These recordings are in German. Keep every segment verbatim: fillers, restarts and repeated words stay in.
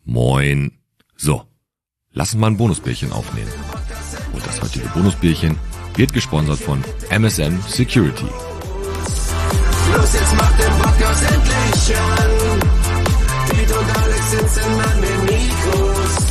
Moin. So, lass uns mal ein Bonusbierchen aufnehmen. Und das heutige Bonusbierchen wird gesponsert von M S M Security. Los, jetzt macht den Podcast endlich an. Piet und Alex sitzen an den Mikros.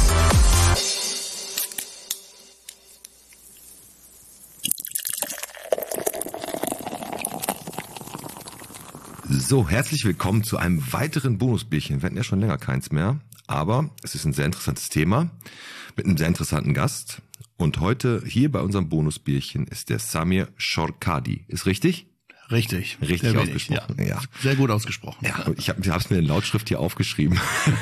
So, herzlich willkommen zu einem weiteren Bonusbierchen. Wir hatten ja schon länger keins mehr, aber es ist ein sehr interessantes Thema mit einem sehr interessanten Gast. Und heute hier bei unserem Bonusbierchen ist der Samir Shorkadi. Ist richtig? Richtig. Richtig ausgesprochen. Ich, ja. Ja. Sehr gut ausgesprochen. Ja, ich habe es mir in Lautschrift hier aufgeschrieben.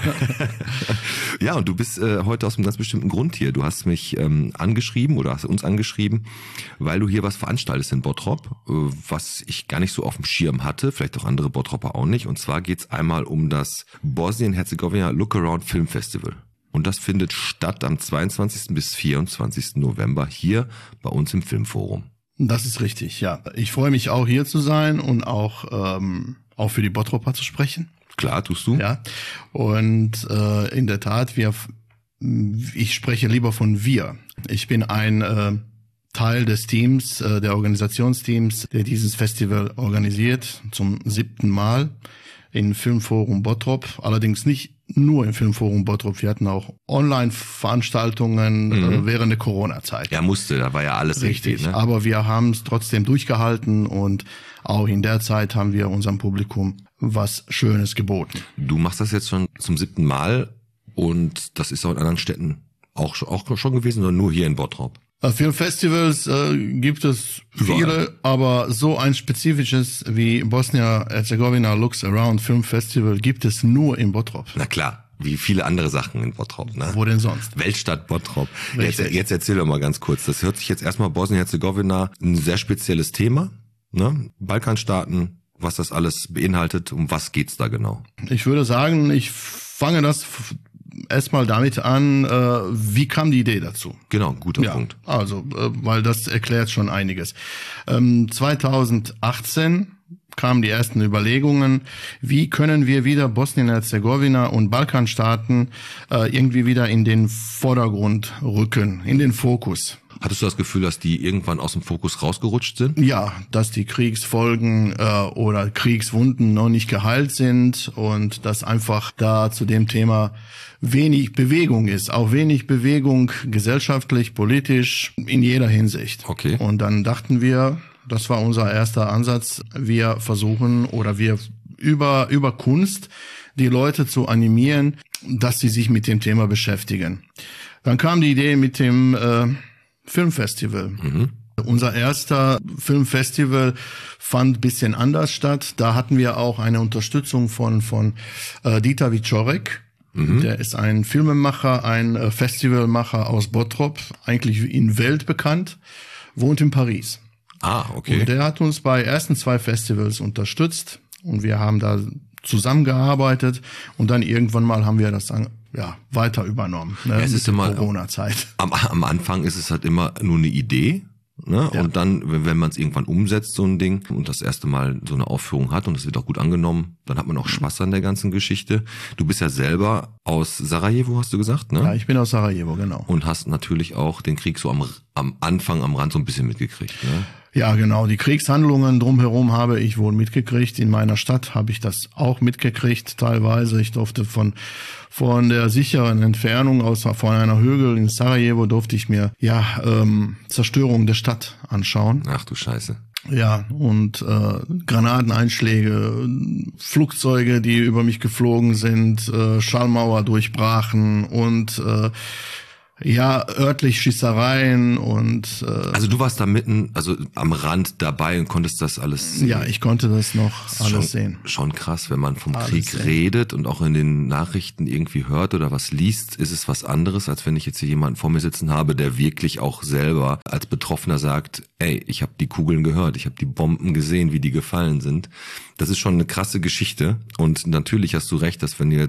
Ja, und du bist äh, heute aus einem ganz bestimmten Grund hier. Du hast mich ähm, angeschrieben oder hast uns angeschrieben, weil du hier was veranstaltest in Bottrop, äh, was ich gar nicht so auf dem Schirm hatte, vielleicht auch andere Bottropper auch nicht. Und zwar geht's einmal um das Bosnien-Herzegowina Look Around Film Festival. Und das findet statt am zweiundzwanzigsten bis vierundzwanzigsten November hier bei uns im Filmforum. Das ist richtig, ja. Ich freue mich auch hier zu sein und auch ähm, auch für die Bottropper zu sprechen. Klar, tust du. Ja. Und äh, in der Tat, wir, ich spreche lieber von wir. Ich bin ein äh, Teil des Teams, äh, der Organisationsteams, der dieses Festival organisiert, zum siebten Mal im Filmforum Bottrop. Allerdings nicht nur im Filmforum Bottrop. Wir hatten auch Online-Veranstaltungen mhm. äh, während der Corona-Zeit. Ja, musste, da war ja alles richtig. richtig, ne? Aber wir haben es trotzdem durchgehalten und auch in der Zeit haben wir unserem Publikum was Schönes geboten. Du machst das jetzt schon zum siebten Mal und das ist auch in anderen Städten auch schon, auch schon gewesen oder nur hier in Bottrop? Filmfestivals äh, gibt es viele, so. Aber so ein spezifisches wie Bosnia-Herzegowina Looks Around Film Festival gibt es nur in Bottrop. Na klar, wie viele andere Sachen in Bottrop, ne? Wo denn sonst? Weltstadt Bottrop. Jetzt, jetzt erzähl doch mal ganz kurz. Das hört sich jetzt erstmal Bosnien-Herzegowina ein sehr spezielles Thema, ne? Balkanstaaten, was das alles beinhaltet, um was geht's da genau? Ich würde sagen, ich fange das erstmal damit an, äh, wie kam die Idee dazu? Genau, guter ja, Punkt. Also, äh, weil das erklärt schon einiges. Ähm, zweitausendachtzehn kamen die ersten Überlegungen, wie können wir wieder Bosnien-Herzegowina und Balkanstaaten äh, irgendwie wieder in den Vordergrund rücken, in den Fokus. Hattest du das Gefühl, dass die irgendwann aus dem Fokus rausgerutscht sind? Ja, dass die Kriegsfolgen äh, oder Kriegswunden noch nicht geheilt sind und dass einfach da zu dem Thema wenig Bewegung ist. Auch wenig Bewegung gesellschaftlich, politisch, in jeder Hinsicht. Okay. Und dann dachten wir, das war unser erster Ansatz, wir versuchen oder wir über über Kunst die Leute zu animieren, dass sie sich mit dem Thema beschäftigen. Dann kam die Idee mit dem äh, Filmfestival. Mhm. Unser erster Filmfestival fand ein bisschen anders statt. Da hatten wir auch eine Unterstützung von von äh, Dieter Wieczorek. Mhm. Der ist ein Filmemacher, ein äh, Festivalmacher aus Bottrop, eigentlich in Welt bekannt, wohnt in Paris. Ah, okay. Und der hat uns bei ersten zwei Festivals unterstützt und wir haben da zusammengearbeitet und dann irgendwann mal haben wir das ja weiter übernommen. Ne, ja, es ist immer Corona-Zeit. Am, am Anfang ist es halt immer nur eine Idee, ne? Ja. Und dann, wenn, wenn man es irgendwann umsetzt, so ein Ding, und das erste Mal so eine Aufführung hat und es wird auch gut angenommen, dann hat man auch Spaß an der ganzen Geschichte. Du bist ja selber aus Sarajevo, hast du gesagt, ne? Ja, ich bin aus Sarajevo, genau. Und hast natürlich auch den Krieg so am, am Anfang, am Rand so ein bisschen mitgekriegt, ne? Ja, genau. Die Kriegshandlungen drumherum habe ich wohl mitgekriegt. In meiner Stadt habe ich das auch mitgekriegt, teilweise. Ich durfte von von der sicheren Entfernung aus von einer Hügel in Sarajevo durfte ich mir ja ähm, Zerstörung der Stadt anschauen. Ach du Scheiße. Ja, und äh, Granateneinschläge, Flugzeuge, die über mich geflogen sind, äh, Schallmauer durchbrachen und äh, ja, örtlich Schießereien und äh, also du warst da mitten, also am Rand dabei und konntest das alles sehen. Ja, ich konnte das noch das alles schon, sehen. Schon krass, wenn man vom alles Krieg sehen. redet und auch in den Nachrichten irgendwie hört oder was liest, ist es was anderes, als wenn ich jetzt hier jemanden vor mir sitzen habe, der wirklich auch selber als Betroffener sagt, ey, ich habe die Kugeln gehört, ich habe die Bomben gesehen, wie die gefallen sind. Das ist schon eine krasse Geschichte und natürlich hast du recht, dass wenn du jetzt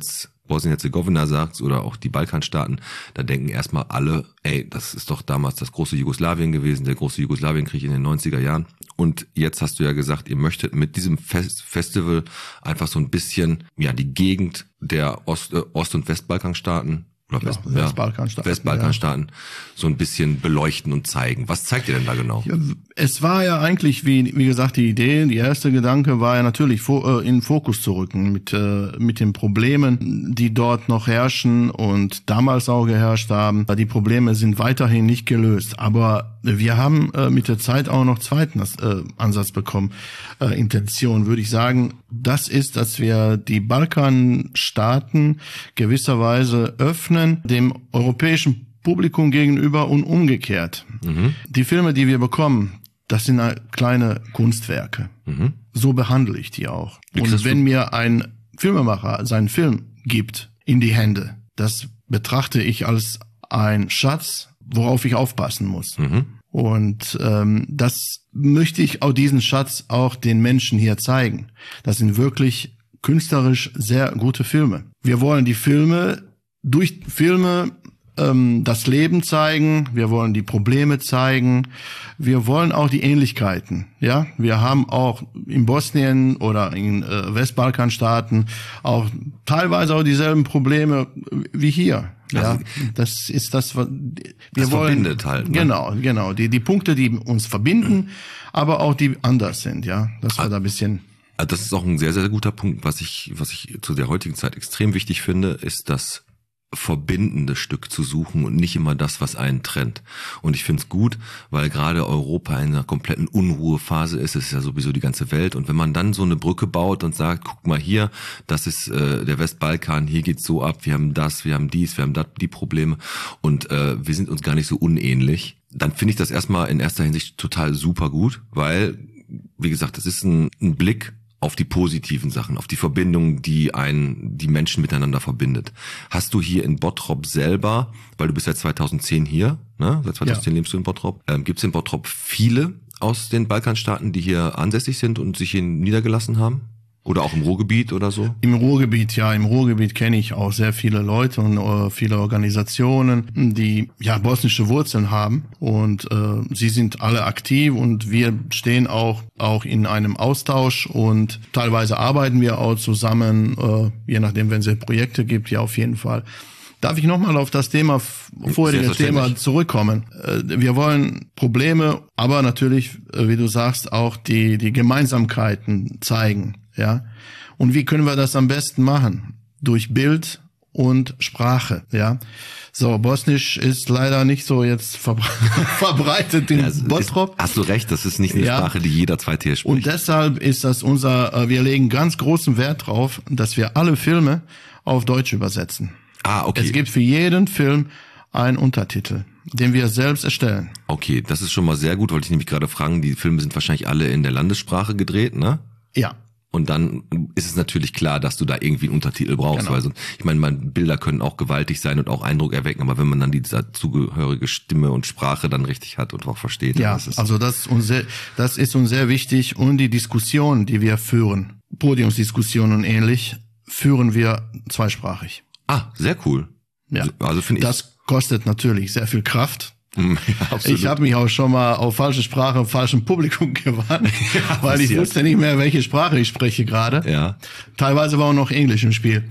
Bosnien-Herzegowina sagst oder auch die Balkanstaaten, da denken erstmal alle, ey, das ist doch damals das große Jugoslawien gewesen, der große Jugoslawienkrieg in den neunziger Jahren. Und jetzt hast du ja gesagt, ihr möchtet mit diesem Fest- Festival einfach so ein bisschen, ja, die Gegend der Ost-, äh, Ost- und Westbalkanstaaten oder West, ja, Westbalkanstaaten, Westbalkanstaaten ja. so ein bisschen beleuchten und zeigen. Was zeigt ihr denn da genau? Ja, es war ja eigentlich, wie wie gesagt, die Idee, die erste Gedanke war ja natürlich in den Fokus zu rücken mit mit den Problemen, die dort noch herrschen und damals auch geherrscht haben. Die Probleme sind weiterhin nicht gelöst, aber wir haben mit der Zeit auch noch zweiten Ansatz bekommen. Intention würde ich sagen, das ist, dass wir die Balkanstaaten gewisserweise öffnen dem europäischen Publikum gegenüber und umgekehrt. Mhm. Die Filme, die wir bekommen, das sind kleine Kunstwerke. Mhm. So behandle ich die auch. Wie und wenn du? mir ein Filmemacher seinen Film gibt in die Hände, das betrachte ich als ein Schatz, worauf ich aufpassen muss. Mhm. Und ähm, das möchte ich auch diesen Schatz auch den Menschen hier zeigen. Das sind wirklich künstlerisch sehr gute Filme. Wir wollen die Filme durch Filme ähm, das Leben zeigen, wir wollen die Probleme zeigen, wir wollen auch die Ähnlichkeiten. Ja, wir haben auch in Bosnien oder in äh, Westbalkanstaaten auch teilweise auch dieselben Probleme wie hier. Ja, also, das ist das, was wir das wollen. Verbindet halt. Ne? Genau, genau. Die die Punkte, die uns verbinden, aber auch die anders sind. Ja, das war da ein bisschen. Das ist auch ein sehr sehr guter Punkt, was ich was ich zu der heutigen Zeit extrem wichtig finde, ist das verbindende Stück zu suchen und nicht immer das, was einen trennt. Und ich finde es gut, weil gerade Europa in einer kompletten Unruhephase ist. Es ist ja sowieso die ganze Welt. Und wenn man dann so eine Brücke baut und sagt, guck mal hier, das ist äh, der Westbalkan, hier geht's so ab, wir haben das, wir haben dies, wir haben das, die Probleme und äh, wir sind uns gar nicht so unähnlich, dann finde ich das erstmal in erster Hinsicht total super gut, weil, wie gesagt, das ist ein, ein Blick auf die positiven Sachen, auf die Verbindung, die einen, die Menschen miteinander verbindet. Hast du hier in Bottrop selber, weil du bist seit zweitausendzehn hier, ne? Seit zweitausendzehn ja. lebst du in Bottrop. Ähm, gibt es in Bottrop viele aus den Balkanstaaten, die hier ansässig sind und sich hier niedergelassen haben? Oder auch im Ruhrgebiet oder so? Im Ruhrgebiet, ja. Im Ruhrgebiet kenne ich auch sehr viele Leute und äh, viele Organisationen, die ja bosnische Wurzeln haben. Und äh, sie sind alle aktiv und wir stehen auch auch in einem Austausch und teilweise arbeiten wir auch zusammen, äh, je nachdem, wenn es Projekte gibt, ja auf jeden Fall. Darf ich nochmal auf das Thema, vorherige Thema zurückkommen? Wir wollen Probleme, aber natürlich, wie du sagst, auch die, die Gemeinsamkeiten zeigen, ja. Und wie können wir das am besten machen? Durch Bild und Sprache, ja. So, Bosnisch ist leider nicht so jetzt verbre- verbreitet in ja, also Bottrop. Ist, hast du recht, das ist nicht eine ja. Sprache, die jeder Zweite hier spricht. Und deshalb ist das unser, wir legen ganz großen Wert drauf, dass wir alle Filme auf Deutsch übersetzen. Ah, okay. Es gibt für jeden Film einen Untertitel, den wir selbst erstellen. Okay, das ist schon mal sehr gut, wollte ich nämlich gerade fragen, die Filme sind wahrscheinlich alle in der Landessprache gedreht, ne? Ja. Und dann ist es natürlich klar, dass du da irgendwie einen Untertitel brauchst, genau. weil sonst, ich meine, meine, Bilder können auch gewaltig sein und auch Eindruck erwecken, aber wenn man dann die dazugehörige Stimme und Sprache dann richtig hat und auch versteht. Ja, das ist also das ist uns sehr, das ist uns sehr wichtig und die Diskussion, die wir führen, Podiumsdiskussionen und ähnlich, führen wir zweisprachig. Ah, sehr cool. Ja, also finde ich. Das kostet natürlich sehr viel Kraft. Ja, absolut. Ich habe mich auch schon mal auf falsche Sprache im falschen Publikum gewarnt, ja, weil ich wusste nicht mehr, welche Sprache ich spreche gerade. Ja. Teilweise war auch noch Englisch im Spiel.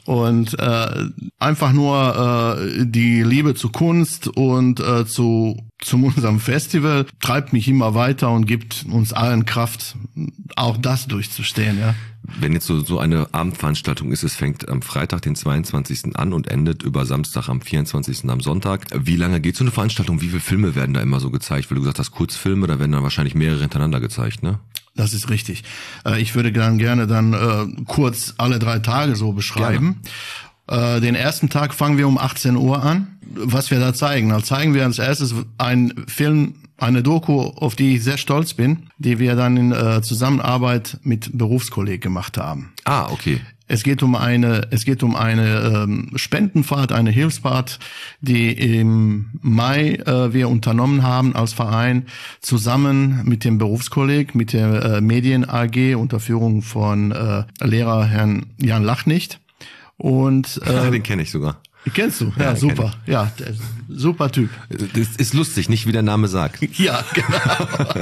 Und äh, einfach nur äh, die Liebe zur Kunst und äh, zu zu unserem Festival treibt mich immer weiter und gibt uns allen Kraft, auch das durchzustehen, ja. Wenn jetzt so, so eine Abendveranstaltung ist, es fängt am Freitag, den zweiundzwanzigsten an und endet über Samstag am vierundzwanzigsten am Sonntag. Wie lange geht so eine Veranstaltung? Wie viele Filme werden da immer so gezeigt? Weil du gesagt hast, Kurzfilme, da werden dann wahrscheinlich mehrere hintereinander gezeigt, ne? Das ist richtig. Ich würde dann gerne dann äh, kurz alle drei Tage so beschreiben. Gerne. Den ersten Tag fangen wir um achtzehn Uhr an. Was wir da zeigen? Da zeigen wir als erstes einen Film, eine Doku, auf die ich sehr stolz bin, die wir dann in äh, Zusammenarbeit mit Berufskollegen gemacht haben. Ah, okay. Es geht um eine, es geht um eine ähm, Spendenfahrt, eine Hilfsfahrt, die im Mai äh, wir unternommen haben als Verein zusammen mit dem Berufskolleg, mit der äh, Medien A G unter Führung von äh, Lehrer Herrn Jan Lachnicht. Und äh, Den kenne ich sogar. kennst du? Ja, Ja, super. Ja, der, super Typ. Das ist lustig, nicht wie der Name sagt. Ja, genau.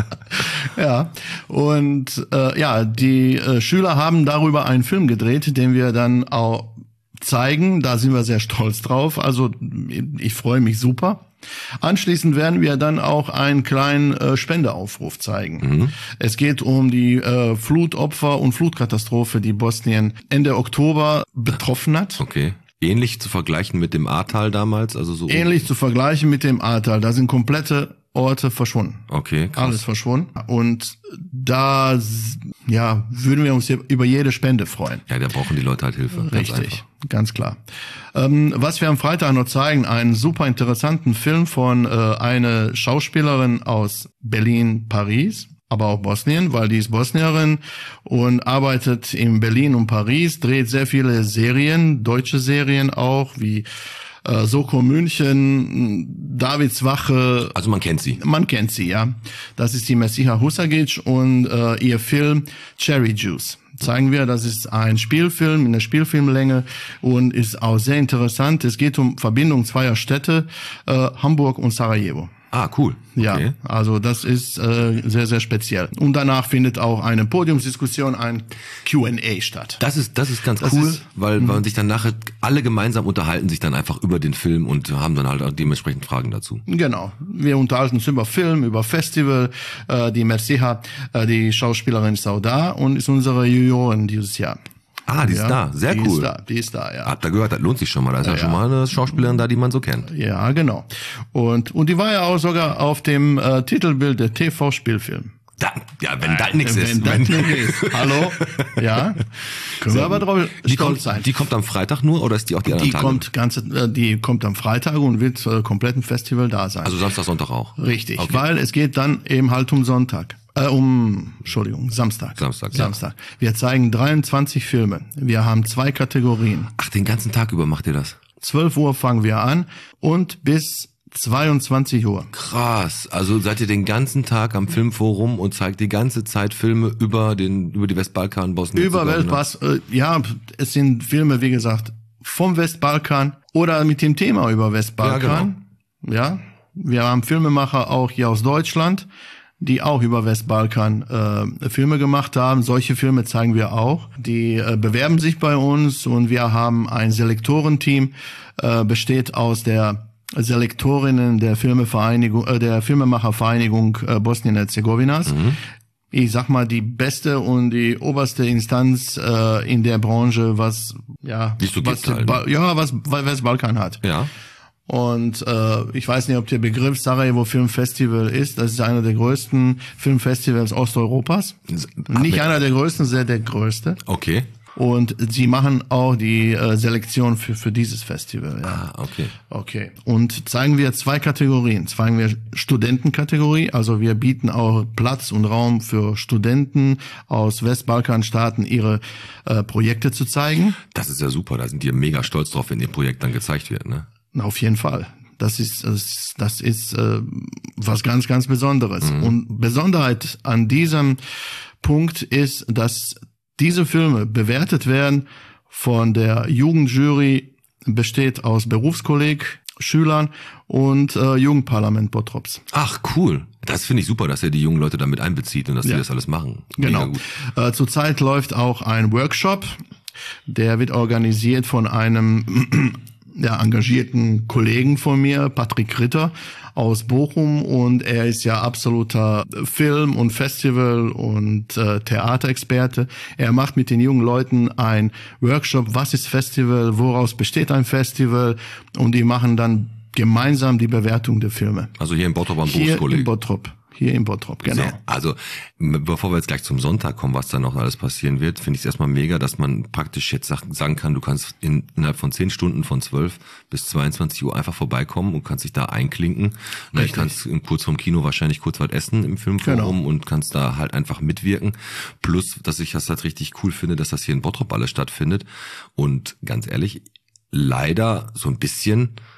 Ja, und äh, ja, die äh, Schüler haben darüber einen Film gedreht, den wir dann auch zeigen. Da sind wir sehr stolz drauf. Also ich freue mich super. Anschließend werden wir dann auch einen kleinen äh, Spendeaufruf zeigen. Mhm. Es geht um die äh, Flutopfer und Flutkatastrophe, die Bosnien Ende Oktober betroffen hat. Okay. Ähnlich zu vergleichen mit dem Ahrtal damals, also so. Ähnlich zu vergleichen mit dem Ahrtal. Da sind komplette Orte verschwunden. Okay, krass. Alles verschwunden. Und da, ja, würden wir uns über jede Spende freuen. Ja, da brauchen die Leute halt Hilfe. Richtig, ganz, ganz klar. Ähm, was wir am Freitag noch zeigen, einen super interessanten Film von äh, einer Schauspielerin aus Berlin, Paris, aber auch Bosnien, weil die ist Bosnierin und arbeitet in Berlin und Paris, dreht sehr viele Serien, deutsche Serien auch, wie äh, Soko München, Davids Wache. Also man kennt sie. Man kennt sie, ja. Das ist die Mesiha Husagic und äh, ihr Film Cherry Juice. Zeigen wir, das ist ein Spielfilm in der Spielfilmlänge und ist auch sehr interessant. Es geht um Verbindung zweier Städte, äh, Hamburg und Sarajevo. Ah, cool. Ja, okay. Also das ist äh, sehr, sehr speziell. Und danach findet auch eine Podiumsdiskussion, ein Q and A statt. Das ist das ist ganz Das cool, ist- weil, weil man sich dann nachher alle gemeinsam unterhalten sich dann einfach über den Film und haben dann halt auch dementsprechend Fragen dazu. Genau. Wir unterhalten uns über Film, über Festival. Äh, die Merciha, äh, die Schauspielerin ist auch da und ist unsere Jurorin dieses Jahr. Ah, die ist Ja, da. Sehr die cool. ist da, die ist da, ja. Habt ihr gehört, das lohnt sich schon mal. Da ist ja, Ja, schon ja. mal eine Schauspielerin da, die man so kennt. Ja, genau. Und und die war ja auch sogar auf dem äh, Titelbild der T V-Spielfilm. Da, ja, wenn das nichts Wenn ist. das Wenn, nichts ist. Hallo? Ja. Können wir aber drauf die, stolz kommt, sein. die kommt am Freitag nur oder ist die auch die anderen Die Tage? kommt ganze, äh, die kommt am Freitag und wird äh, komplett im Festival da sein. Also Samstag, Sonntag auch. Richtig, Okay. weil es geht dann eben halt um Sonntag. Äh, um, Entschuldigung, Samstag. Samstag, ja. Samstag. Wir zeigen dreiundzwanzig Filme. Wir haben zwei Kategorien. Ach, den ganzen Tag über macht ihr das? zwölf Uhr fangen wir an und bis zweiundzwanzig Uhr. Krass. Also seid ihr den ganzen Tag am Filmforum und zeigt die ganze Zeit Filme über den über die Westbalkan, Bosnien. Über Weltpass, äh, ja, es sind Filme, wie gesagt, vom Westbalkan oder mit dem Thema über Westbalkan. Ja, wir haben Filmemacher auch hier aus Deutschland, die auch über Westbalkan äh, Filme gemacht haben. Solche Filme zeigen wir auch. Die äh, bewerben sich bei uns und wir haben ein Selektorenteam, äh, besteht aus der Selektorinnen der Filmevereinigung, äh, der Filmemachervereinigung äh, Bosnien-Herzegowinas. Mhm. Ich sag mal, die beste und die oberste Instanz äh, in der Branche, was ja, Die es so was gibt halt, Ba- ja, was was Westbalkan hat. Ja. Und äh, ich weiß nicht, ob der Begriff Sarajevo Film Festival ist. Das ist einer der größten Filmfestivals Osteuropas. Nicht einer der größten, sehr der größte. Okay. Und sie machen auch die äh, Selektion für für dieses Festival. Ja. Ah, okay. Okay. Und zeigen wir zwei Kategorien. Zeigen wir Studentenkategorie, also wir bieten auch Platz und Raum für Studenten aus Westbalkanstaaten, ihre äh, Projekte zu zeigen. Das ist ja super. Da sind die mega stolz drauf, wenn ihr Projekt dann gezeigt wird, ne? Na, auf jeden Fall. Das ist das, das ist äh, was ganz ganz Besonderes. Mhm. Und Besonderheit an diesem Punkt ist, dass diese Filme bewertet werden von der Jugendjury, besteht aus Berufskolleg, Schülern und äh, Jugendparlament Bottrops. Ach, cool. Das finde ich super, dass ihr die jungen Leute damit einbezieht und dass die Ja. das alles machen. Genau. Mega gut. Äh, zurzeit läuft auch ein Workshop, der wird organisiert von einem ja, engagierten Kollegen von mir, Patrick Ritter aus Bochum, und er ist ja absoluter Film- und Festival- und äh, Theaterexperte. Er macht mit den jungen Leuten ein Workshop, was ist Festival, woraus besteht ein Festival, und die machen dann gemeinsam die Bewertung der Filme. Also hier in Bottrop am Hier in Berufskolleg. Bottrop. Hier in Bottrop, genau. Sehr. Also, m- bevor wir jetzt gleich zum Sonntag kommen, was da noch alles passieren wird, finde ich es erstmal mega, dass man praktisch jetzt sag, sagen kann, du kannst in, innerhalb von zehn Stunden von zwölf bis zweiundzwanzig Uhr einfach vorbeikommen und kannst dich da einklinken. Na, ich kannst kurz vorm Kino wahrscheinlich kurz was essen im Filmforum Genau. und kannst da halt einfach mitwirken. Plus, dass ich das halt richtig cool finde, dass das hier in Bottrop alles stattfindet. Und ganz ehrlich, leider so ein bisschen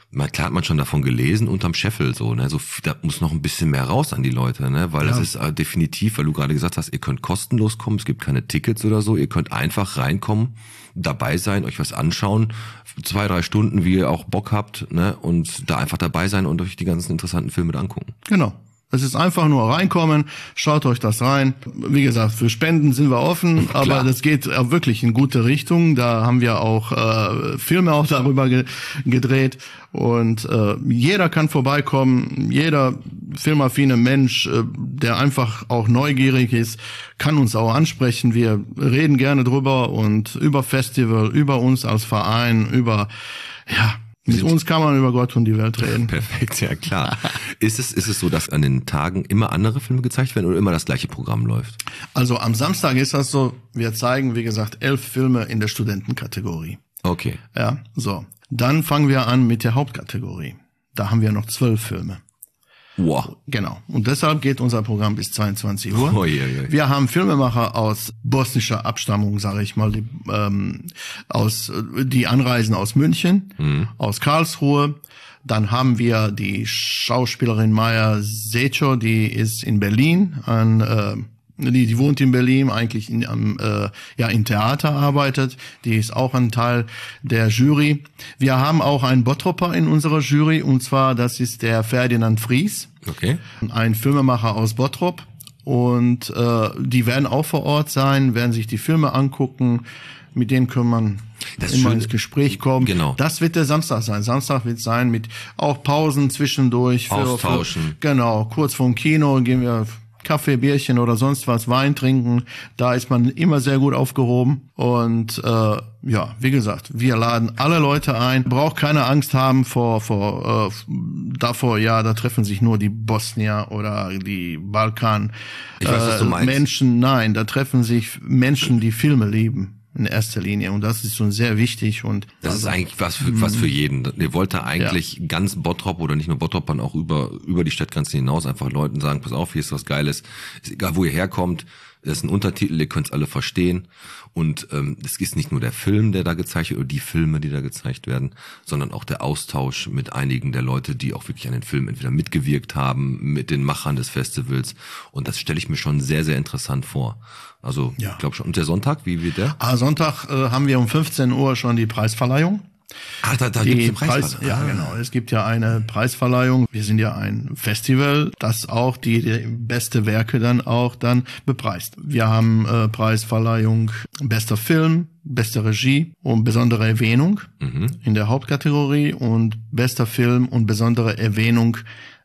Man, klar hat man schon davon gelesen, unterm Scheffel so, ne, so, da muss noch ein bisschen mehr raus an die Leute, ne, weil Ja. das ist äh, definitiv, weil du gerade gesagt hast, ihr könnt kostenlos kommen, es gibt keine Tickets oder so, ihr könnt einfach reinkommen, dabei sein, euch was anschauen, zwei, drei Stunden, wie ihr auch Bock habt, ne, und da einfach dabei sein und euch die ganzen interessanten Filme da angucken. Genau. Es ist einfach nur reinkommen, schaut euch das rein. Wie gesagt, für Spenden sind wir offen, Klar. aber das geht auch wirklich in gute Richtung. Da haben wir auch äh, Filme auch darüber ge gedreht und äh, jeder kann vorbeikommen. Jeder filmaffine Mensch, äh, der einfach auch neugierig ist, kann uns auch ansprechen. Wir reden gerne drüber und über Festival, über uns als Verein, über, ja, mit uns kann man über Gott und die Welt reden. Perfekt, ja klar. Ist es, ist es so, dass an den Tagen immer andere Filme gezeigt werden oder immer das gleiche Programm läuft? Also am Samstag ist das so, wir zeigen, wie gesagt, elf Filme in der Studentenkategorie. Okay. Ja, so. Dann fangen wir an mit der Hauptkategorie. Da haben wir noch zwölf Filme. Wow. Genau. Und deshalb geht unser Programm bis zweiundzwanzig Uhr. Oh, je, je. Wir haben Filmemacher aus bosnischer Abstammung, sage ich mal, die, ähm, aus, die anreisen aus München, mhm. aus Karlsruhe. Dann haben wir die Schauspielerin Maja Secho, die ist in Berlin, an, äh, die, die wohnt in Berlin, eigentlich in, am, äh, ja, in Theater arbeitet. Die ist auch ein Teil der Jury. Wir haben auch einen Bottropper in unserer Jury, und zwar, das ist der Ferdinand Fries. Okay. Ein Filmemacher aus Bottrop. Und äh, die werden auch vor Ort sein, werden sich die Filme angucken. Mit denen kann man das immer schön, ins Gespräch kommen. Genau. Das wird der Samstag sein. Samstag wird sein mit auch Pausen zwischendurch. Für, Austauschen. Für, genau, kurz vorm Kino gehen wir Kaffee, Bierchen oder sonst was, Wein trinken. Da ist man immer sehr gut aufgehoben. Und äh, ja, wie gesagt, wir laden alle Leute ein. Braucht keine Angst haben vor vor äh, davor, ja, da treffen sich nur die Bosnier oder die Balkan Ich weiß, was du äh, meinst. Menschen. Nein, da treffen sich Menschen, die Filme lieben. In erster Linie. Und das ist schon sehr wichtig. Und Das also, ist eigentlich was für, was für jeden. Ihr wollt da eigentlich Ja. ganz Bottrop oder nicht nur Bottrop, sondern auch über, über die Stadtgrenzen hinaus einfach Leuten sagen, pass auf, hier ist was Geiles. Ist egal, wo ihr herkommt. Das ist ein Untertitel, ihr könnt es alle verstehen. Und ähm, es ist nicht nur der Film, der da gezeigt wird, oder die Filme, die da gezeigt werden, sondern auch der Austausch mit einigen der Leute, die auch wirklich an den Filmen entweder mitgewirkt haben, mit den Machern des Festivals. Und das stelle ich mir schon sehr, sehr interessant vor. Also, Ja. ich glaube schon. Und der Sonntag, wie wird der? Ah, Sonntag äh, haben wir um fünfzehn Uhr schon die Preisverleihung. Ach, da, da Die gibt's eine Preis, Preisverleihung. ja, Ah. genau. Es gibt ja eine Preisverleihung. Wir sind ja ein Festival, das auch die, die beste Werke dann auch dann bepreist. Wir haben äh, Preisverleihung bester Film, beste Regie und besondere Erwähnung Mhm. in der Hauptkategorie und bester Film und besondere Erwähnung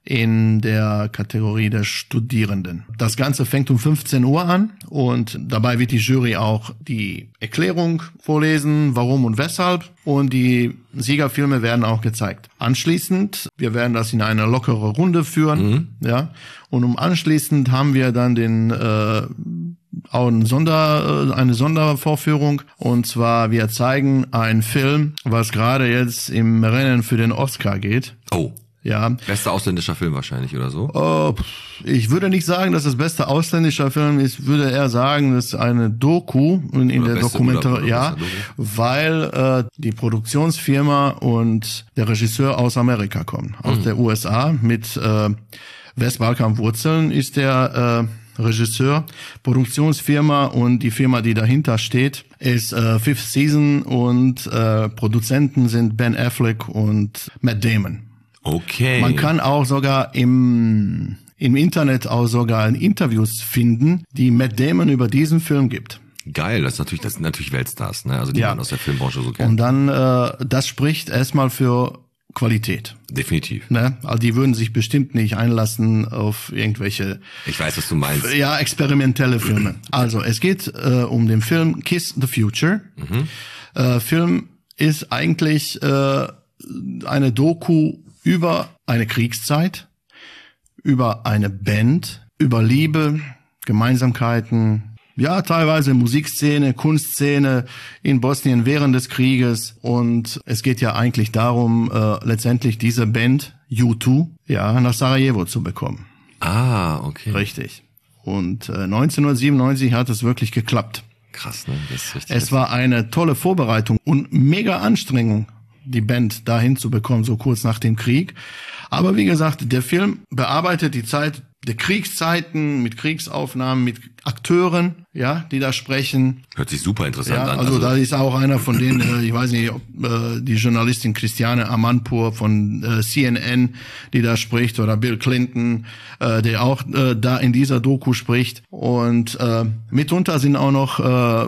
in der Kategorie der Studierenden. Das Ganze fängt um fünfzehn Uhr an und dabei wird die Jury auch die Erklärung vorlesen, warum und weshalb, und die Siegerfilme werden auch gezeigt. Anschließend, wir werden das in eine lockere Runde führen, Mhm. ja, und um anschließend haben wir dann den äh, auch ein Sonder, eine Sondervorführung, und zwar wir zeigen einen Film, was gerade jetzt im Rennen für den Oscar geht. Oh. Ja, Bester ausländischer Film wahrscheinlich oder so? oh, ich würde nicht sagen, dass das beste ausländischer Film ist. Ich würde eher sagen, das ist eine Doku in, in Oder der beste- Dokumentar, oder- oder ja, beste weil äh, die Produktionsfirma und der Regisseur aus Amerika kommen, aus Mhm. der U S A. Mit äh, Westbalkan-Wurzeln ist der äh, Regisseur. Produktionsfirma und die Firma, die dahinter steht, ist äh, Fifth Season, und äh, Produzenten sind Ben Affleck und Matt Damon. Okay. Man kann auch sogar im, im Internet auch sogar Interviews finden, die Matt Damon über diesen Film gibt. Geil, das ist natürlich, das sind natürlich Weltstars, ne? Also die Ja. man aus der Filmbranche so kennt. Und dann, äh, das spricht erstmal für Qualität. Definitiv. Ne? Also die würden sich bestimmt nicht einlassen auf irgendwelche, Ich weiß, was du meinst. ja, experimentelle Filme. Also es geht äh, um den Film Kiss the Future. Mhm. Äh, Film ist eigentlich äh, eine Doku über eine Kriegszeit, über eine Band, über Liebe, Gemeinsamkeiten, ja, teilweise Musikszene, Kunstszene in Bosnien während des Krieges. Und es geht ja eigentlich darum, äh, letztendlich diese Band U zwei, ja, nach Sarajevo zu bekommen. Ah, okay. Richtig. Und äh, neunzehnhundertsiebenundneunzig hat es wirklich geklappt. Krass, ne? Das ist richtig. Es war eine tolle Vorbereitung und mega Anstrengung die Band dahin zu bekommen, so kurz nach dem Krieg. Aber wie gesagt, der Film bearbeitet die Zeit der Kriegszeiten mit Kriegsaufnahmen, mit Akteuren, ja, die da sprechen. Hört sich super interessant ja, an. Also, also da ist auch einer von denen, äh, ich weiß nicht, ob äh, die Journalistin Christiane Amanpour von äh, C N N, die da spricht, oder Bill Clinton, äh, der auch äh, da in dieser Doku spricht. Und äh, mitunter sind auch noch äh,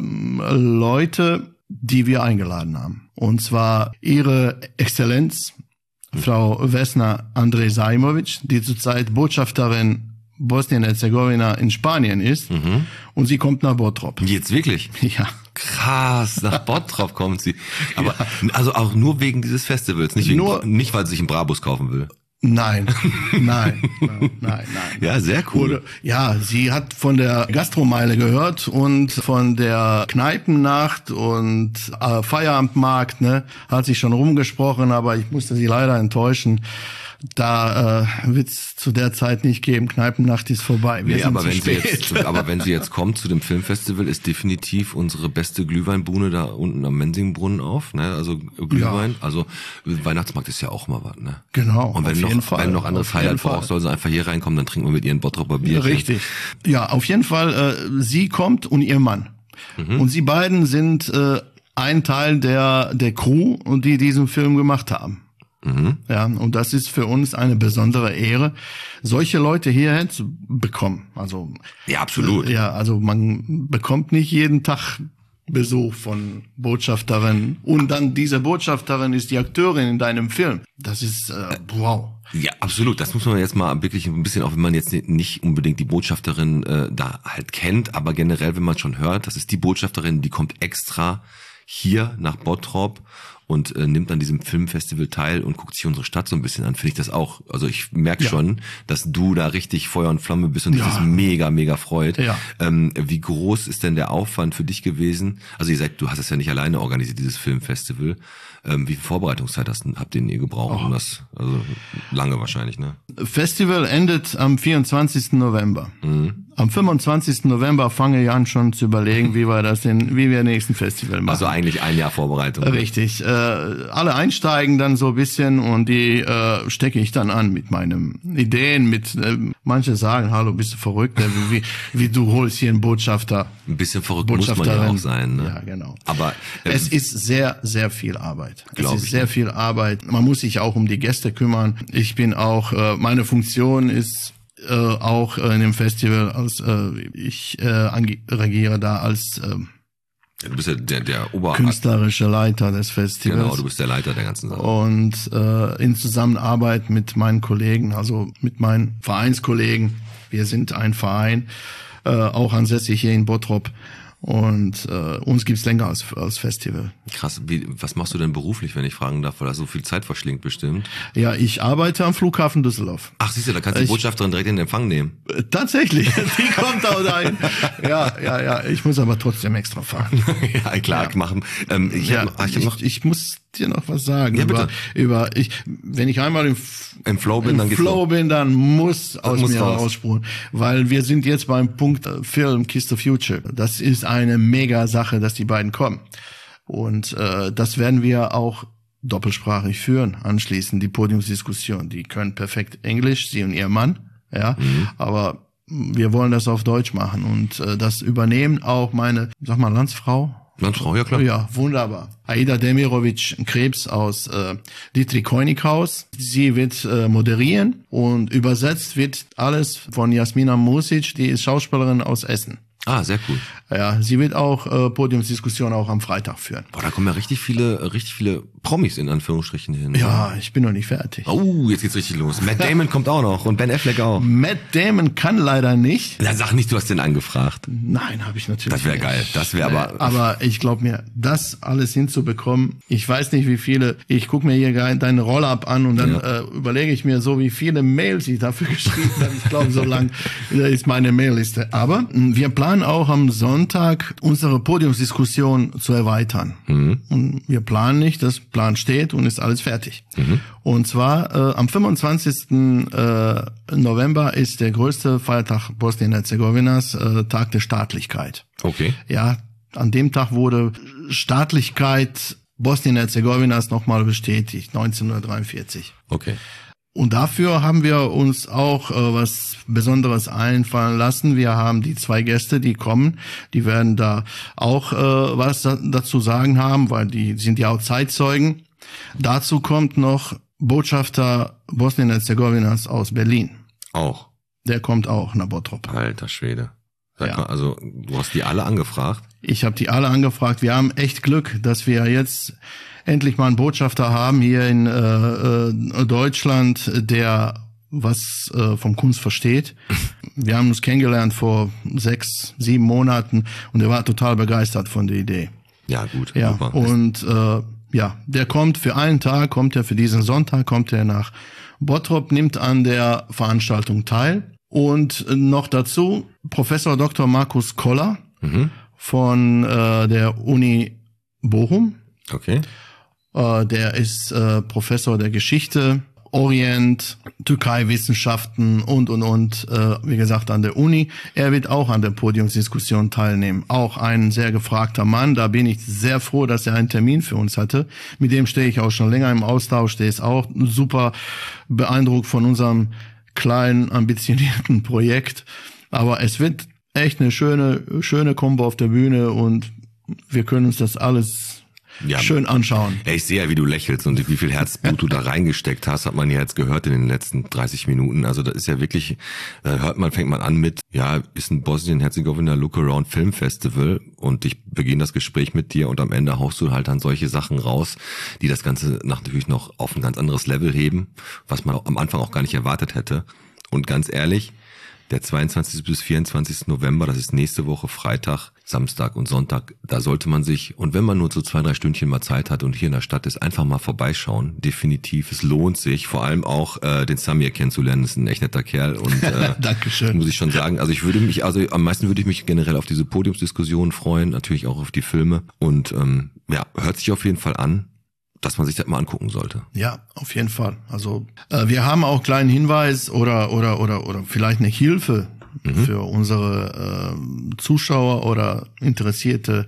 Leute, die wir eingeladen haben. Und zwar ihre Exzellenz, Frau Vesna Andrej-Sajmovic, die zurzeit Botschafterin Bosnien-Herzegowina in Spanien ist. Mhm. Und sie kommt nach Bottrop. Jetzt wirklich? Ja. Krass, nach Bottrop kommt sie. Aber ja. Also auch nur wegen dieses Festivals, nicht, wegen, nur, nicht weil sie sich einen Brabus kaufen will. Nein, nein, nein, nein, nein. Ja, sehr cool. Oder, ja, sie hat von der Gastromeile gehört und von der Kneipennacht und äh, Feierabendmarkt, ne, hat sich schon rumgesprochen, aber ich musste sie leider enttäuschen. Da äh, wird's zu der Zeit nicht geben. Kneipennacht ist vorbei. Wir nee, sind aber zu wenn spät. sie jetzt, aber wenn sie jetzt kommt zu dem Filmfestival, ist definitiv unsere beste Glühweinbuhne da unten am Mensingbrunnen auf. Ne? Also Glühwein, ja. Also Weihnachtsmarkt ist ja auch mal was. Ne? Genau. Und wenn auf noch, jeden Fall. wenn noch anderes Highlight braucht, soll sie einfach hier reinkommen, dann trinken wir mit ihren Bottroper Bierchen. Richtig. Ja, auf jeden Fall. Äh, sie kommt und ihr Mann. Mhm. Und sie beiden sind äh, ein Teil der der Crew, die diesen Film gemacht haben. Mhm. Ja, und das ist für uns eine besondere Ehre, solche Leute hierher zu bekommen. Also ja, absolut. Äh, ja, also man bekommt nicht jeden Tag Besuch von Botschafterin und dann diese Botschafterin ist die Akteurin in deinem Film. Das ist äh, wow. Ja, absolut. Das muss man jetzt mal wirklich ein bisschen, auch wenn man jetzt nicht unbedingt die Botschafterin äh, da halt kennt, aber generell, wenn man schon hört, das ist die Botschafterin, die kommt extra hier nach Bottrop und äh, nimmt an diesem Filmfestival teil und guckt sich unsere Stadt so ein bisschen an, finde ich das auch. Also ich merke ja. schon, dass du da richtig Feuer und Flamme bist und ja. dich das mega, mega freut. Ja. Ähm, wie groß ist denn der Aufwand für dich gewesen? Also ihr seid, du hast es ja nicht alleine organisiert, dieses Filmfestival. Ähm, wie viel Vorbereitungszeit hast, habt ihr gebraucht? Oh. Um das, also lange wahrscheinlich, ne? Festival endet am vierundzwanzigsten November. Mhm. Am fünfundzwanzigsten November fange ich an schon zu überlegen, wie wir das denn, wie wir nächsten Festival machen. Also eigentlich ein Jahr Vorbereitung. Richtig. Äh, alle einsteigen dann so ein bisschen und die äh, stecke ich dann an mit meinen Ideen. Mit äh, manche sagen, hallo, bist du verrückt? Wie, wie, wie du holst hier einen Botschafter. Ein bisschen verrückt muss man ja auch sein. Ne? Ja, genau. Aber äh, es ist sehr, sehr viel Arbeit. Es ist sehr viel Arbeit. Man muss sich auch um die Gäste kümmern. Ich bin auch, äh, meine Funktion ist äh, auch äh, in dem Festival, als äh, ich äh, regiere da als äh, ja, du bist ja der, der Ober künstlerische Leiter des Festivals. Genau, du bist der Leiter der ganzen Sache. Und äh, in Zusammenarbeit mit meinen Kollegen, also mit meinen Vereinskollegen. Wir sind ein Verein, äh, auch ansässig hier in Bottrop. Und äh, uns gibt's länger als als Festival. Krass. Wie, was machst du denn beruflich, wenn ich fragen darf, weil das so viel Zeit verschlingt bestimmt? Ja, ich arbeite am Flughafen Düsseldorf. Ach, siehst du, da kannst du die Botschafterin direkt in den Empfang nehmen. Äh, tatsächlich, die kommt auch dahin. Ja, ja, ja. Ich muss aber trotzdem extra fahren. Ja, klar, ja. machen. Ähm, ich, ja, hab, ich, ich, noch, ich muss dir noch was sagen. Ja, bitte. Über, über ich, wenn ich einmal im, Im Flow bin, im dann geht's Flow bin, dann muss aus muss mir raus. raussprudeln. Weil wir sind jetzt beim Punkt äh, Film Kiss the Future. Das ist eine mega Sache, dass die beiden kommen. Und äh, das werden wir auch doppelsprachig führen, anschließend die Podiumsdiskussion. Die können perfekt Englisch, sie und ihr Mann, ja, mhm. aber wir wollen das auf Deutsch machen und äh, das übernehmen auch meine, sag mal, Landsfrau. Landsfrau, ja klar. Ja, wunderbar. Aida Demirovic Krebs aus äh, Dietrich Koenig-Haus. Sie wird äh, moderieren und übersetzt wird alles von Jasmina Music, die ist Schauspielerin aus Essen. Ah, sehr cool. Ja, sie wird auch äh, Podiumsdiskussion auch am Freitag führen. Boah, da kommen ja richtig viele, richtig viele Promis in Anführungsstrichen hin. Ja, ich bin noch nicht fertig. Oh, jetzt geht's richtig los. Matt Damon kommt auch noch und Ben Affleck auch. Matt Damon kann leider nicht. Na, sag nicht, du hast den angefragt. Nein, habe ich natürlich Das wäre nicht. geil. Das wäre aber. Aber ich glaube mir, das alles hinzubekommen. Ich weiß nicht, wie viele. Ich gucke mir hier deine Roll-up an und dann ja. äh, überlege ich mir so, wie viele Mails ich dafür geschrieben habe. Ich glaube, so lang ist meine Mailliste. Aber wir planen auch am Sonntag unsere Podiumsdiskussion zu erweitern. Mhm. Und wir planen nicht, das Plan steht und ist alles fertig. Mhm. Und zwar äh, am fünfundzwanzigsten Äh, November ist der größte Feiertag Bosnien-Herzegowinas, äh, Tag der Staatlichkeit. Okay. Ja, an dem Tag wurde Staatlichkeit Bosnien-Herzegowinas nochmal bestätigt, neunzehnhundertdreiundvierzig. Okay. Und dafür haben wir uns auch äh, was Besonderes einfallen lassen. Wir haben die zwei Gäste, die kommen, die werden da auch äh, was da, dazu sagen haben, weil die sind ja auch Zeitzeugen. Dazu kommt noch Botschafter Bosnien-Herzegowinas aus Berlin. Auch? Der kommt auch nach Bottrop. Alter Schwede. Sag Ja. mal, also du hast die alle angefragt? Ich habe die alle angefragt. Wir haben echt Glück, dass wir jetzt endlich mal einen Botschafter haben hier in äh, Deutschland, der was äh, vom Kunst versteht. Wir haben uns kennengelernt vor sechs, sieben Monaten und er war total begeistert von der Idee. Ja, gut, Ja, super. und äh, ja, der kommt für einen Tag, kommt er für diesen Sonntag, kommt er nach Bottrop, nimmt an der Veranstaltung teil. Und noch dazu Professor Doktor Markus Koller Mhm. von äh, der Uni Bochum. Okay. Äh, der ist äh, Professor der Geschichte, Orient, Türkei-Wissenschaften und, und, und, äh, wie gesagt, an der Uni. Er wird auch an der Podiumsdiskussion teilnehmen. Auch ein sehr gefragter Mann. Da bin ich sehr froh, dass er einen Termin für uns hatte. Mit dem stehe ich auch schon länger im Austausch. Der ist auch super beeindruckt von unserem kleinen, ambitionierten Projekt. Aber es wird echt eine schöne, schöne Kombo auf der Bühne und wir können uns das alles Ja. schön anschauen. Ja, ich sehe ja, wie du lächelst und wie viel Herzblut du da reingesteckt hast, hat man ja jetzt gehört in den letzten dreißig Minuten. Also das ist ja wirklich, da hört man, fängt man an mit, ja, ist ein Bosnien-Herzegowina Look-Around Film Festival und ich beginne das Gespräch mit dir und am Ende haust du halt dann solche Sachen raus, die das Ganze natürlich noch auf ein ganz anderes Level heben, was man am Anfang auch gar nicht erwartet hätte. Und ganz ehrlich, der zweiundzwanzigsten bis vierundzwanzigsten November, das ist nächste Woche Freitag, Samstag und Sonntag, da sollte man sich, und wenn man nur so zwei, drei Stündchen mal Zeit hat und hier in der Stadt ist, einfach mal vorbeischauen. Definitiv, es lohnt sich, vor allem auch äh, den Samir kennenzulernen, das ist ein echt netter Kerl und äh, Dankeschön. muss ich schon sagen, also ich würde mich, also am meisten würde ich mich generell auf diese Podiumsdiskussion freuen, natürlich auch auf die Filme und ähm, ja, hört sich auf jeden Fall an, dass man sich das mal angucken sollte. Ja, auf jeden Fall. Also äh, wir haben auch einen kleinen Hinweis oder oder oder oder vielleicht eine Hilfe mhm. für unsere äh, Zuschauer oder interessierte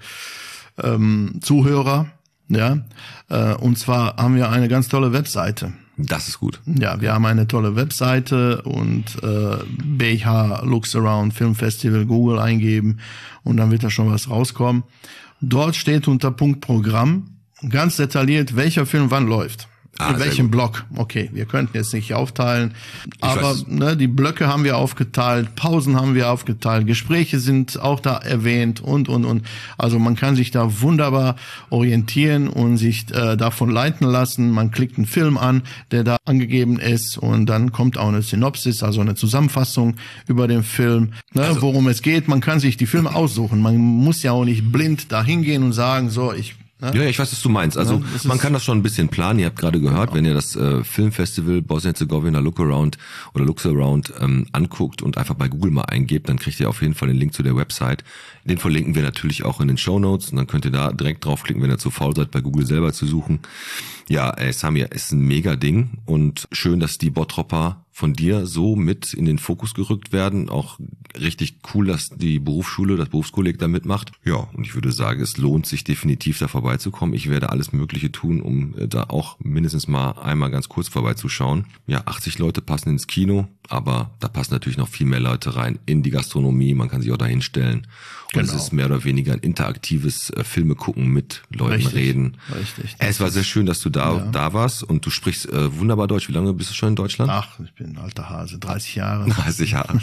ähm, Zuhörer. Ja, äh, und zwar haben wir eine ganz tolle Webseite. Das ist gut. Ja, wir haben eine tolle Webseite und äh, B H Looks Around Film Festival Google eingeben und dann wird da schon was rauskommen. Dort steht unter Punkt Programm ganz detailliert, welcher Film wann läuft. Ah, in sehr welchem gut. Block. Okay, wir könnten jetzt nicht aufteilen, aber weiß. ne, die Blöcke haben wir aufgeteilt, Pausen haben wir aufgeteilt, Gespräche sind auch da erwähnt und, und, und. Also man kann sich da wunderbar orientieren und sich äh, davon leiten lassen. Man klickt einen Film an, der da angegeben ist und dann kommt auch eine Synopsis, also eine Zusammenfassung über den Film, ne, Also- worum es geht. Man kann sich die Filme aussuchen. Man muss ja auch nicht blind da hingehen und sagen, so, ich... Ne? Ja, ich weiß, was du meinst. Also Ja, das man ist- kann das schon ein bisschen planen. Ihr habt gerade gehört, wenn ihr das äh, Filmfestival Bosnien-Herzegowina Look Around oder Looks Around ähm, anguckt und einfach bei Google mal eingebt, dann kriegt ihr auf jeden Fall den Link zu der Website. Den verlinken wir natürlich auch in den Shownotes und dann könnt ihr da direkt draufklicken, wenn ihr zu faul seid, bei Google selber zu suchen. Ja, ey, Samir, ist ein mega Ding und schön, dass die Bottropper von dir so mit in den Fokus gerückt werden. Auch richtig cool, dass die Berufsschule, das Berufskolleg da mitmacht. Ja, und ich würde sagen, es lohnt sich definitiv da vorbeizukommen. Ich werde alles Mögliche tun, um äh, da auch mindestens mal einmal ganz kurz vorbeizuschauen. Ja, achtzig Leute passen ins Kino, aber da passen natürlich noch viel mehr Leute rein in die Gastronomie. Man kann sich auch da hinstellen. Und Genau. es ist mehr oder weniger ein interaktives äh, Filme gucken, mit Leuten Richtig, reden. richtig. Es war sehr schön, dass du da, Ja. da warst und du sprichst äh, wunderbar Deutsch. Wie lange bist du schon in Deutschland? Ach, ich bin ein alter Hase, dreißig Jahre. dreißig Jahre.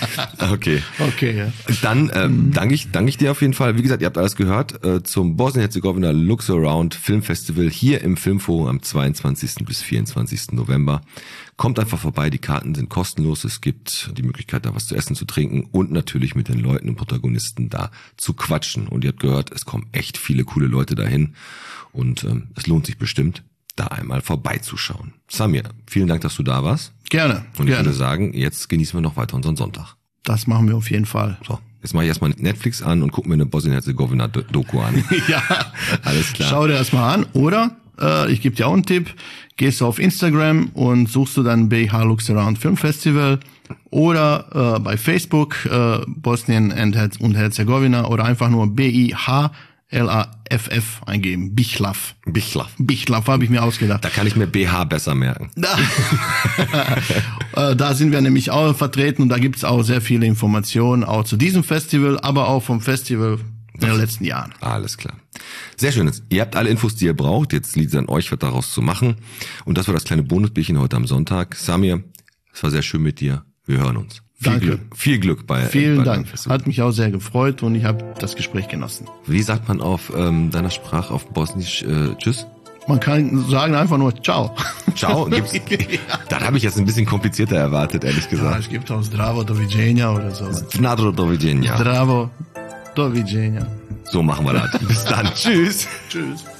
Okay. Okay, ja. Dann ähm, danke ich, danke ich dir auf jeden Fall. Wie gesagt, ihr habt alles gehört äh, zum Bosnien-Herzegowina Looks Around Filmfestival hier im Filmforum am zweiundzwanzigsten bis vierundzwanzigsten November. Kommt einfach vorbei, die Karten sind kostenlos. Es gibt die Möglichkeit, da was zu essen, zu trinken und natürlich mit den Leuten und Protagonisten da zu quatschen. Und ihr habt gehört, es kommen echt viele coole Leute dahin und ähm, es lohnt sich bestimmt, da einmal vorbeizuschauen. Samir, vielen Dank, dass du da warst. Gerne, Und ich gerne. würde sagen, jetzt genießen wir noch weiter unseren Sonntag. Das machen wir auf jeden Fall. So, jetzt mache ich erstmal Netflix an und gucke mir eine Bosnien-Herzegowina-Doku an. Ja, Alles klar. Schau dir das mal an. Oder, äh, ich gebe dir auch einen Tipp, gehst du auf Instagram und suchst du dann B H Looks Around Film Festival oder äh, bei Facebook äh, Bosnien und Herzegowina oder einfach nur B I H L A F F eingeben. Bichlav. Bichlav. Bichlav habe ich mir ausgedacht. Da kann ich mir B H besser merken. Da, da sind wir nämlich auch vertreten und da gibt's auch sehr viele Informationen, auch zu diesem Festival, aber auch vom Festival in den letzten Jahren. Alles klar. Sehr schön. Ihr habt alle Infos, die ihr braucht. Jetzt liegt es an euch, was daraus zu machen. Und das war das kleine Bonusbierchen heute am Sonntag. Samir, es war sehr schön mit dir. Wir hören uns. Viel Danke. Glück, viel Glück bei Vielen bei Dank. Hat mich auch sehr gefreut und ich habe das Gespräch genossen. Wie sagt man auf ähm, deiner Sprache auf Bosnisch äh, Tschüss? Man kann sagen einfach nur Ciao. Ciao. Gibt's, ja. Das habe ich jetzt ein bisschen komplizierter erwartet, ehrlich Ja, gesagt. es gibt auch Zdravo, Doviđenja oder so. Nadro doviđenja. Zdravo, Doviđenja. So machen wir das. Bis dann. Tschüss. Tschüss.